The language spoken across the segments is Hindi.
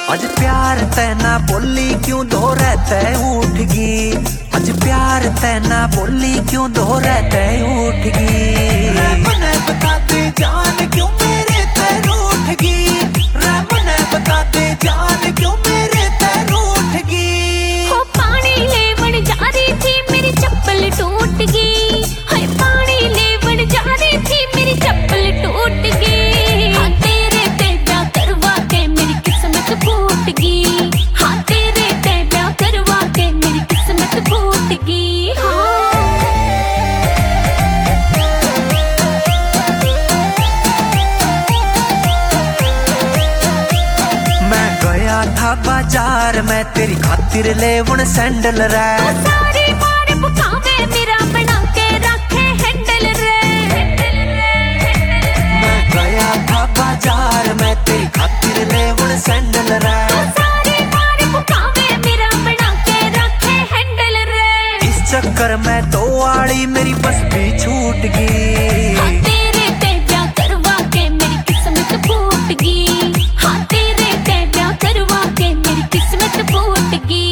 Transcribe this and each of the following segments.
आज प्यार तैना बोली क्यों दो रहते उठ गई। आज प्यार तैना बोली क्यों दो रहते उठ गई। रब ने बता दे जान क्यों मेरे ते रूठ गई। रब ने बता दे जान क्यों मेरे ते रूठ गई। हो पानी लेवन जा रही थी मेरी चप्पल टूट गई। हाय पानी लेवन जा रही थी मेरी चप्पल टूट गई। हाँ तेरे ते ब्याह करवा के मेरी किस्मत फूट गई। हाँ तेरे ते ब्याह करवा के मेरी किस्मत फूट गई। हाँ मैं गया था बाजार में तेरी खातिर लेवन सैंडल रे। सारी बार बुकावे मेरा बना के रखे हैंडल रे। मैं गया था बाजार में तेरी खातिर लेवन सैंडल रे। सारी बार बुकावे मेरा बना के रखे हैंडल रे। इस चक्कर में तो आड़ी मेरी बस भी छूट गई। हाँ तेरे ते ब्याह करवा के मेरी किस्मत फूट गई। हाँ तेरे ते ब्याह करवा के मेरी किस्मत फूट गई।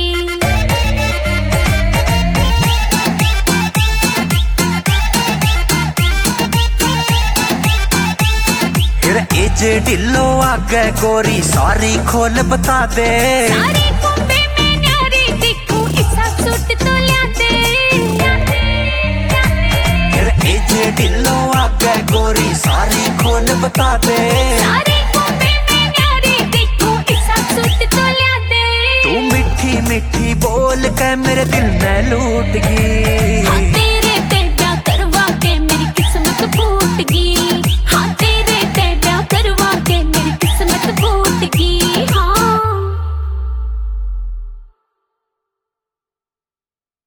फिर एजे ढिलो आगे गोरी सारी खोल बता दे। सारी कुंभे में न्यारी दिखूं इसा सूट तो ल्या दे। फिर एजे ढिलो आगे गोरी सारी खोल बता दे। सारी कुंभे में न्यारी दिखूं इसा सूट तो ल्या दे। तू मीठी मीठी बोल के मेरे दिल में लूट गई। हाँ तेरे